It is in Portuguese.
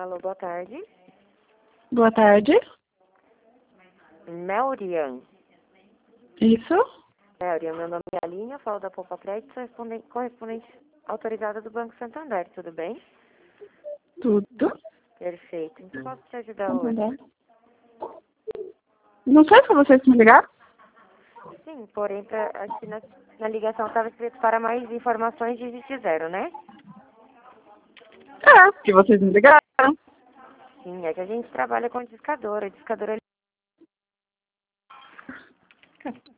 Alô, boa tarde. Boa tarde. Melrian. Isso? Melrian, meu nome é Aline, eu falo da Poupa Crédito, sou correspondente autorizada do Banco Santander, tudo bem? Tudo. Perfeito. Então, posso te ajudar hoje? Santander. Não foi pra vocês me ligar? Sim, porém, aqui na ligação estava escrito para mais informações digite zero, né? É, que vocês me ligaram. Sim, é que a gente trabalha com discadora. A discadora